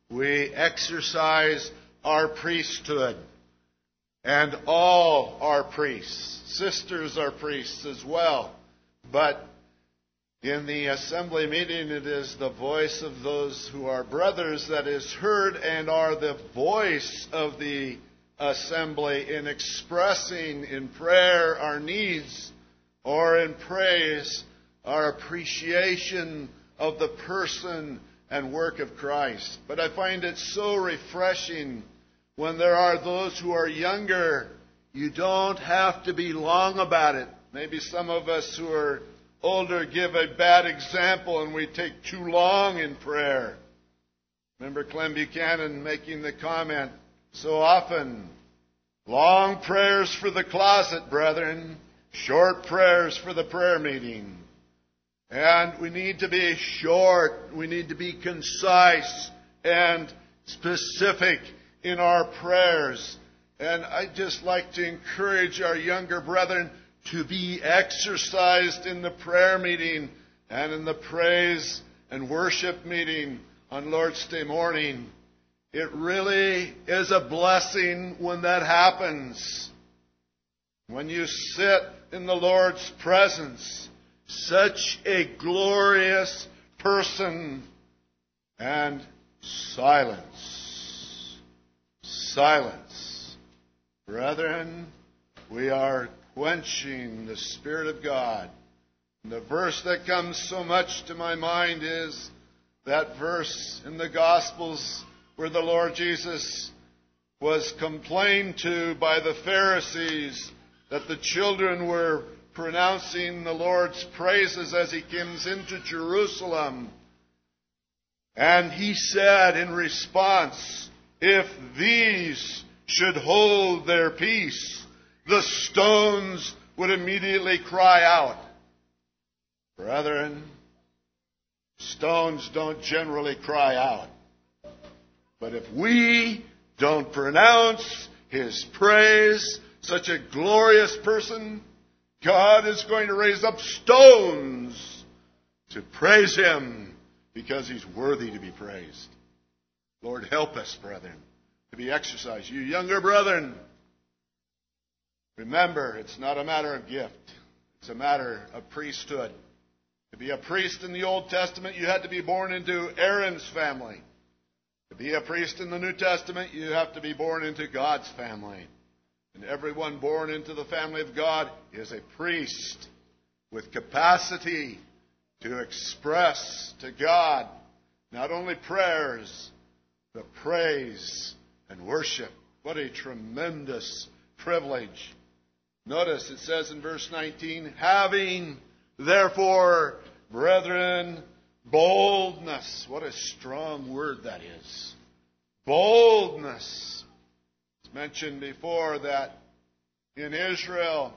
we exercise our priesthood. And all are priests. Sisters are priests as well. But in the assembly meeting, it is the voice of those who are brothers that is heard and are the voice of the assembly in expressing in prayer our needs or in praise our appreciation of the person and work of Christ. But I find it so refreshing when there are those who are younger. You don't have to be long about it. Maybe some of us who are older give a bad example and we take too long in prayer. Remember Clem Buchanan making the comment so often, long prayers for the closet, brethren, short prayers for the prayer meeting. And we need to be short, we need to be concise and specific in our prayers. And I'd just like to encourage our younger brethren to be exercised in the prayer meeting and in the praise and worship meeting on Lord's Day morning. It really is a blessing when that happens. When you sit in the Lord's presence, such a glorious person, and silence. Silence. Brethren, we are quenching the Spirit of God. And the verse that comes so much to my mind is that verse in the Gospels where the Lord Jesus was complained to by the Pharisees that the children were pronouncing the Lord's praises as he comes into Jerusalem. And he said in response, if these should hold their peace, the stones would immediately cry out. Brethren, stones don't generally cry out. But if we don't pronounce his praise, such a glorious person, God is going to raise up stones to praise him because he's worthy to be praised. Lord, help us, brethren, to be exercised. You younger brethren, remember, it's not a matter of gift. It's a matter of priesthood. To be a priest in the Old Testament, you had to be born into Aaron's family. To be a priest in the New Testament, you have to be born into God's family. And everyone born into the family of God is a priest with capacity to express to God not only prayers, but praise and worship. What a tremendous privilege. Notice it says in verse nineteen, having therefore, brethren, boldness. What a strong word that is. Boldness. It's mentioned before that in Israel,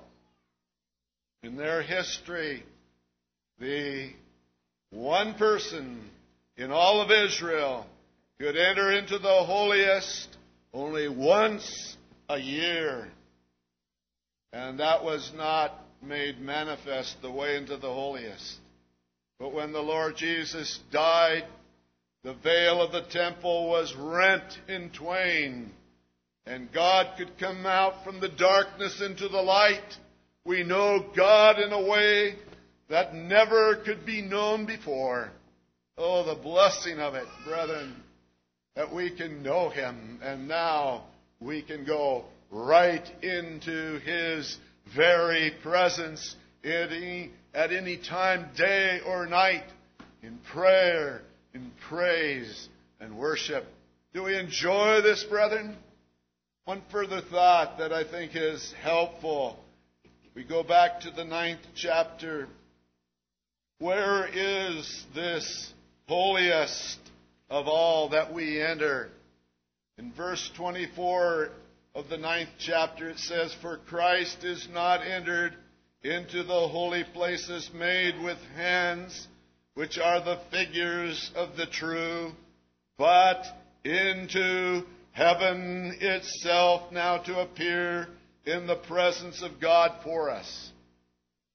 in their history, the one person in all of Israel could enter into the holiest only once a year. And that was not made manifest the way into the holiest. But when the Lord Jesus died, the veil of the temple was rent in twain, and God could come out from the darkness into the light. We know God in a way that never could be known before. Oh, the blessing of it, brethren, that we can know him, and now we can go right into his very presence at any, at any time, day or night, in prayer, in praise, and worship. Do we enjoy this, brethren? One further thought that I think is helpful. We go back to the ninth chapter. Where is this holiest of all that we enter? In verse twenty-four of the ninth chapter it says, for Christ is not entered into the holy places made with hands, which are the figures of the true, but into heaven itself, now to appear in the presence of God for us.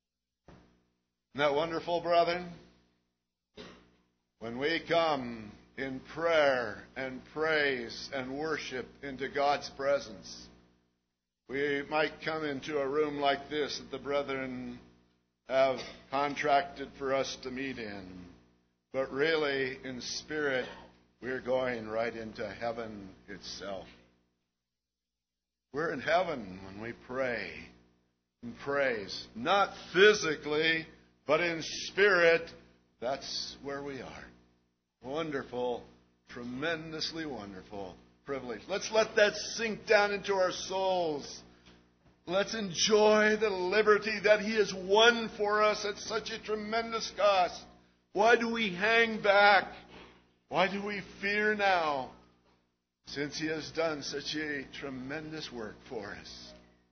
Isn't that wonderful, brethren? When we come in prayer and praise and worship into God's presence. We might come into a room like this that the brethren have contracted for us to meet in, but really, in spirit, we're going right into heaven itself. We're in heaven when we pray and praise. Not physically, but in spirit. That's where we are. Wonderful, tremendously wonderful privilege. Let's let that sink down into our souls. Let's enjoy the liberty that He has won for us at such a tremendous cost. Why do we hang back? Why do we fear now? Since He has done such a tremendous work for us.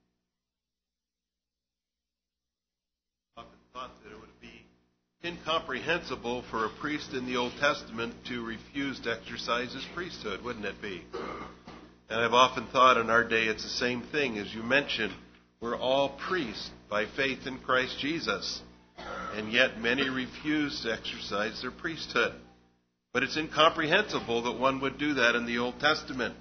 I often thought that it would be incomprehensible for a priest in the Old Testament to refuse to exercise his priesthood, wouldn't it be? And I've often thought in our day it's the same thing. As you mentioned, we're all priests by faith in Christ Jesus. And yet many refuse to exercise their priesthood. But it's incomprehensible that one would do that in the Old Testament.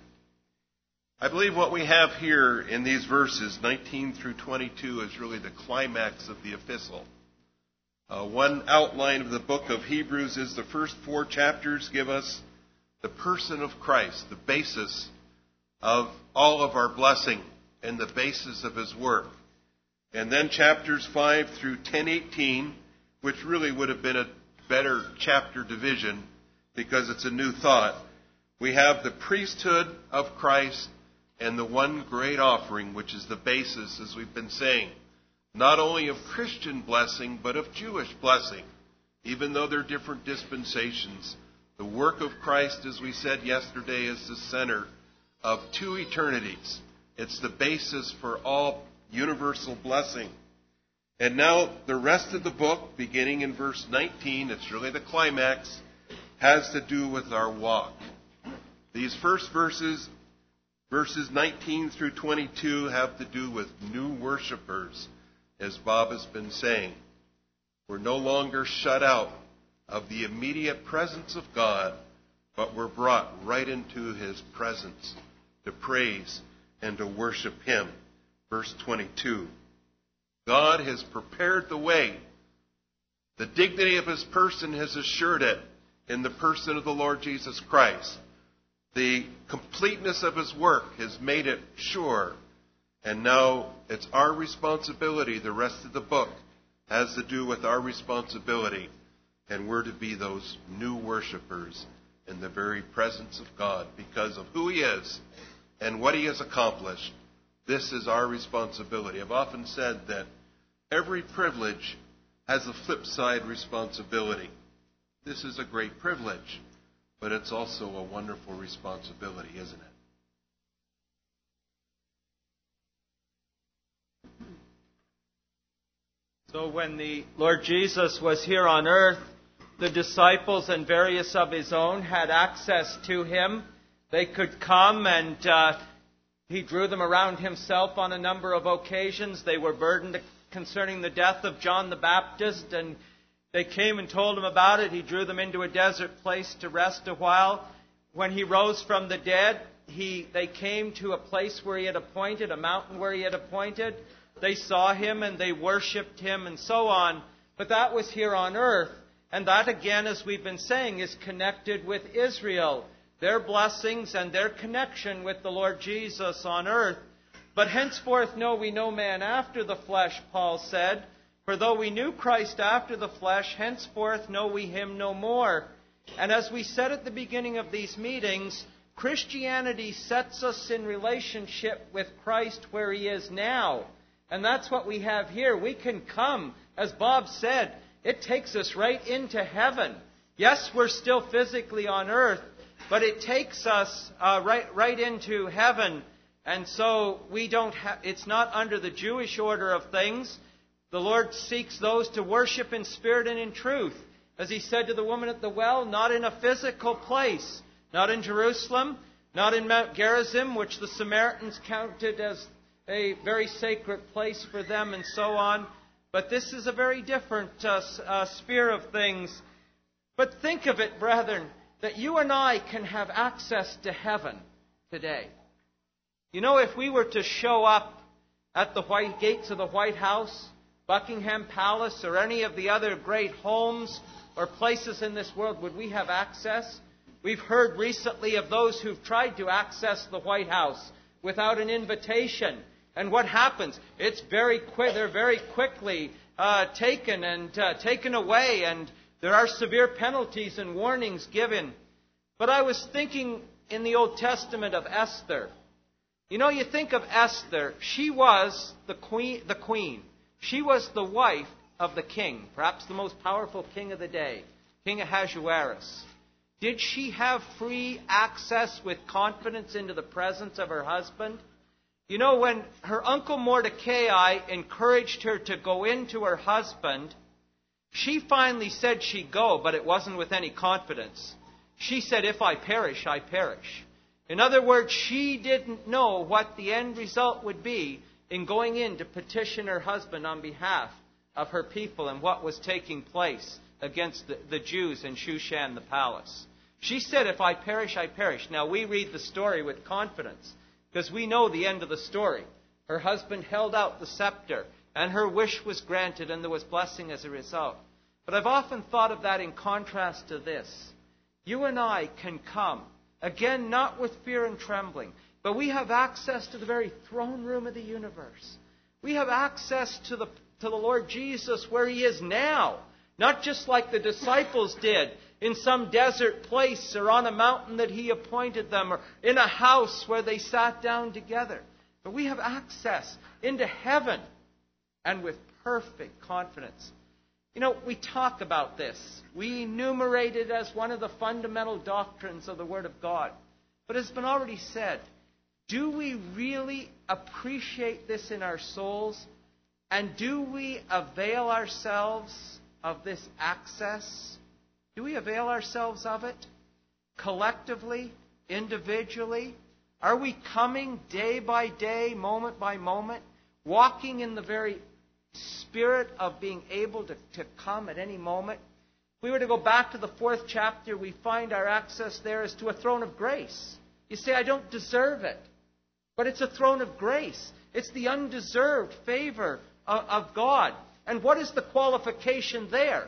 I believe what we have here in these verses, nineteen through twenty-two, is really the climax of the epistle. Uh, one outline of the book of Hebrews is the first four chapters give us the person of Christ, the basis of all of our blessing and the basis of His work. And then chapters five through ten eighteen, which really would have been a better chapter division because it's a new thought. We have the priesthood of Christ and the one great offering, which is the basis, as we've been saying, not only of Christian blessing, but of Jewish blessing. Even though they're different dispensations, the work of Christ, as we said yesterday, is the center of two eternities. It's the basis for all universal blessing. And now the rest of the book, beginning in verse nineteen, it's really the climax, has to do with our walk. These first verses, verses nineteen through twenty-two, have to do with new worshipers, as Bob has been saying. We're no longer shut out of the immediate presence of God, but we're brought right into His presence to praise and to worship Him. Verse twenty-two. God has prepared the way. The dignity of His person has assured it in the person of the Lord Jesus Christ. The completeness of His work has made it sure. And now it's our responsibility. The rest of the book has to do with our responsibility. And we're to be those new worshipers in the very presence of God because of who He is and what He has accomplished. This is our responsibility. I've often said that every privilege has a flip side responsibility. This is a great privilege, but it's also a wonderful responsibility, isn't it? So when the Lord Jesus was here on earth, the disciples and various of His own had access to Him. They could come and uh, He drew them around Himself on a number of occasions. They were burdened concerning the death of John the Baptist, and they came and told Him about it. He drew them into a desert place to rest a while. When He rose from the dead, he, they came to a place where He had appointed, a mountain where He had appointed. They saw Him and they worshipped Him and so on. But that was here on earth. And that, again, as we've been saying, is connected with Israel, their blessings and their connection with the Lord Jesus on earth. But henceforth know we no man after the flesh, Paul said. For though we knew Christ after the flesh, henceforth know we Him no more. And as we said at the beginning of these meetings, Christianity sets us in relationship with Christ where He is now. And that's what we have here. We can come, as Bob said, it takes us right into heaven. Yes, we're still physically on earth, but it takes us uh, right, right into heaven. And so we don't have, it's not under the Jewish order of things. The Lord seeks those to worship in spirit and in truth. As He said to the woman at the well, not in a physical place, not in Jerusalem, not in Mount Gerizim, which the Samaritans counted as a very sacred place for them and so on. But this is a very different uh, uh, sphere of things. But think of it, brethren. that you and I can have access to heaven today. You know, if we were to show up at the white gates of the White House, Buckingham Palace, or any of the other great homes or places in this world, would we have access? We've heard recently of those who've tried to access the White House without an invitation. And what happens? It's very quick. They're very quickly uh, taken and uh, taken away, and there are severe penalties and warnings given. But I was thinking in the Old Testament of Esther. You know, you think of Esther. She was the queen. The queen. She was the wife of the king, perhaps the most powerful king of the day, King Ahasuerus. Did she have free access with confidence into the presence of her husband? You know, when her uncle Mordecai encouraged her to go into her husband, she finally said she'd go, but it wasn't with any confidence. She said, "If I perish, I perish." In other words, she didn't know what the end result would be in going in to petition her husband on behalf of her people and what was taking place against the, the Jews in Shushan the palace. She said, "If I perish, I perish." Now, we read the story with confidence because we know the end of the story. Her husband held out the scepter and her wish was granted and there was blessing as a result. But I've often thought of that in contrast to this. You and I can come, again, not with fear and trembling, but we have access to the very throne room of the universe. We have access to the, to the Lord Jesus where He is now, not just like the disciples did in some desert place or on a mountain that He appointed them or in a house where they sat down together. But we have access into heaven and with perfect confidence. You know, we talk about this. We enumerate it as one of the fundamental doctrines of the Word of God. But it's been already said, do we really appreciate this in our souls? And do we avail ourselves of this access? Do we avail ourselves of it? Collectively, individually? Are we coming day by day, moment by moment, walking in the very spirit of being able to, to come at any moment? If we were to go back to the fourth chapter, we find our access there is to a throne of grace. You say, "I don't deserve it." But it's a throne of grace. It's the undeserved favor of, of God. And what is the qualification there?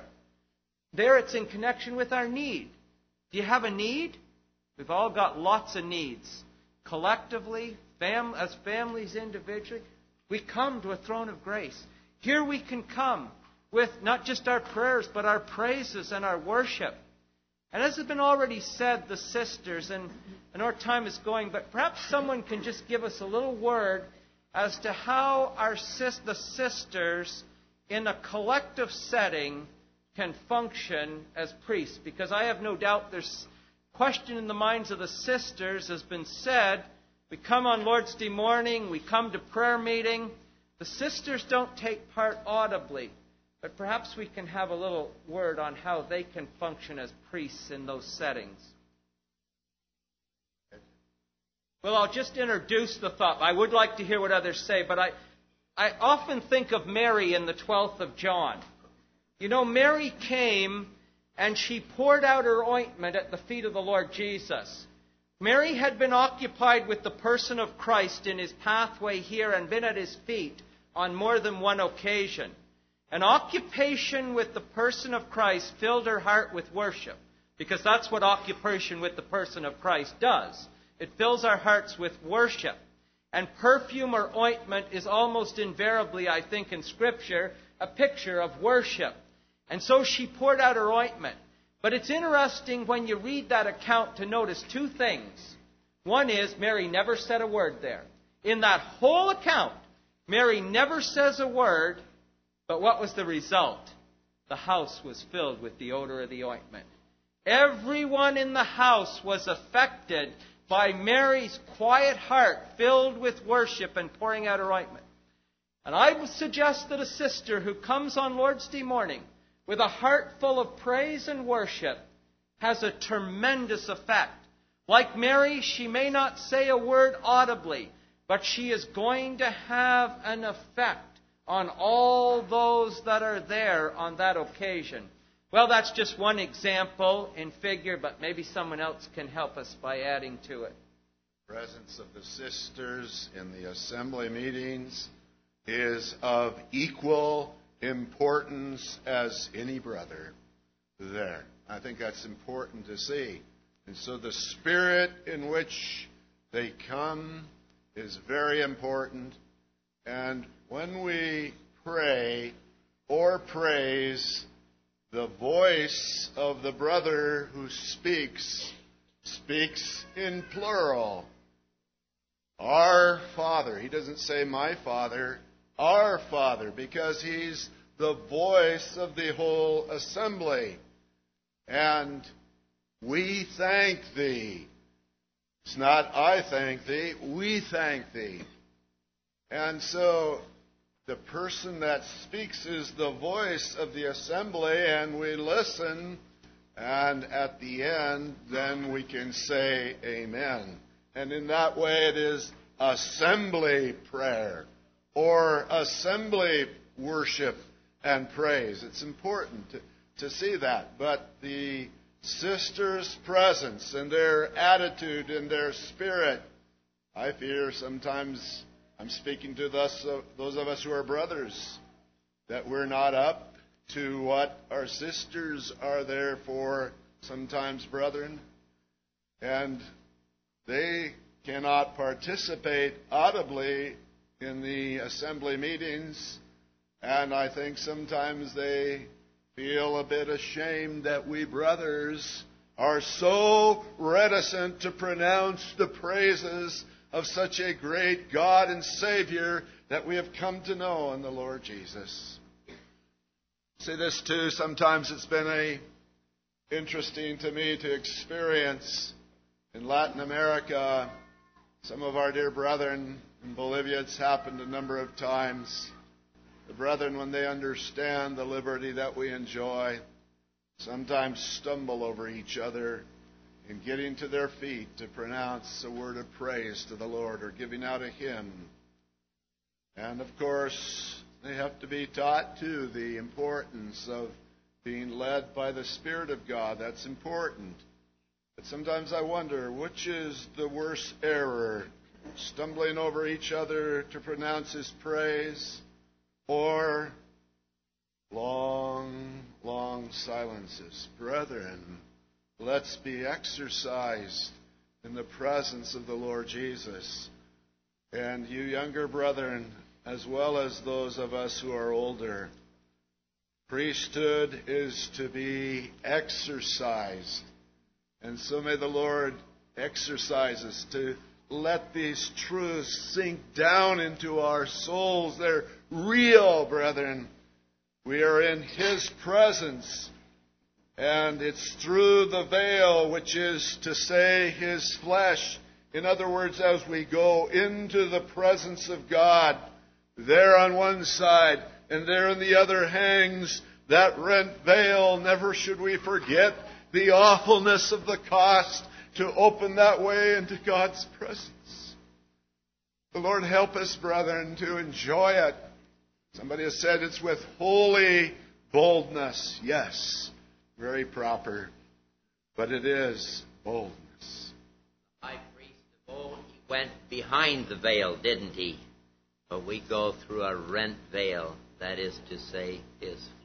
There it's in connection with our need. Do you have a need? We've all got lots of needs. Collectively, fam- as families, individually, we come to a throne of grace. Here we can come with not just our prayers, but our praises and our worship. And as has been already said, the sisters, and I know our time is going, but perhaps someone can just give us a little word as to how our sis- the sisters in a collective setting can function as priests. Because I have no doubt there's question in the minds of the sisters has been said. We come on Lord's Day morning, we come to prayer meeting. The sisters don't take part audibly, but perhaps we can have a little word on how they can function as priests in those settings. Well, I'll just introduce the thought. I would like to hear what others say, but I, I often think of Mary in the twelfth of John. You know, Mary came and she poured out her ointment at the feet of the Lord Jesus. Mary had been occupied with the person of Christ in His pathway here and been at His feet on more than one occasion. An occupation with the person of Christ filled her heart with worship, because that's what occupation with the person of Christ does. It fills our hearts with worship. And perfume or ointment is almost invariably, I think, in Scripture, a picture of worship. And so she poured out her ointment. But it's interesting when you read that account to notice two things. One is Mary never said a word there. In that whole account, Mary never says a word. But what was the result? The house was filled with the odor of the ointment. Everyone in the house was affected by Mary's quiet heart filled with worship and pouring out her ointment. And I would suggest that a sister who comes on Lord's Day morning with a heart full of praise and worship has a tremendous effect. Like Mary, she may not say a word audibly, but she is going to have an effect on all those that are there on that occasion. Well, that's just one example in figure, but maybe someone else can help us by adding to it. The presence of the sisters in the assembly meetings is of equal importance as any brother there. I think that's important to see. And so the spirit in which they come is very important. And when we pray or praise, the voice of the brother who speaks speaks in plural. Our Father. He doesn't say my Father. Our Father, because he's the voice of the whole assembly. And we thank thee. It's not I thank thee, we thank thee. And so the person that speaks is the voice of the assembly, and we listen, and at the end, then we can say amen. And in that way, it is assembly prayer or assembly worship and praise. It's important to, to see that. But the sisters' presence and their attitude and their spirit, I fear sometimes I'm speaking to those, uh, those of us who are brothers, that we're not up to what our sisters are there for, sometimes brethren, and they cannot participate audibly in the assembly meetings, and I think sometimes they feel a bit ashamed that we brothers are so reticent to pronounce the praises of such a great God and Savior that we have come to know in the Lord Jesus. See this too, sometimes it's been a interesting to me to experience in Latin America. Some of our dear brethren in Bolivia, it's happened a number of times. The brethren, when they understand the liberty that we enjoy, sometimes stumble over each other in getting to their feet to pronounce a word of praise to the Lord or giving out a hymn. And of course, they have to be taught too the importance of being led by the Spirit of God. That's important. But sometimes I wonder, which is the worst error? Stumbling over each other to pronounce His praise, or long, long silences? Brethren, let's be exercised in the presence of the Lord Jesus. And you younger brethren, as well as those of us who are older, priesthood is to be exercised. And so may the Lord exercise us to let these truths sink down into our souls. They're real, brethren. We are in His presence. And it's through the veil, which is to say His flesh. In other words, as we go into the presence of God, there on one side and there on the other hangs that rent veil. Never should we forget the awfulness of the cost to open that way into God's presence. The Lord help us, brethren, to enjoy it. Somebody has said it's with holy boldness. Yes, very proper. But it is boldness. The high priest of old, he went behind the veil, didn't he? But we go through a rent veil, that is to say, his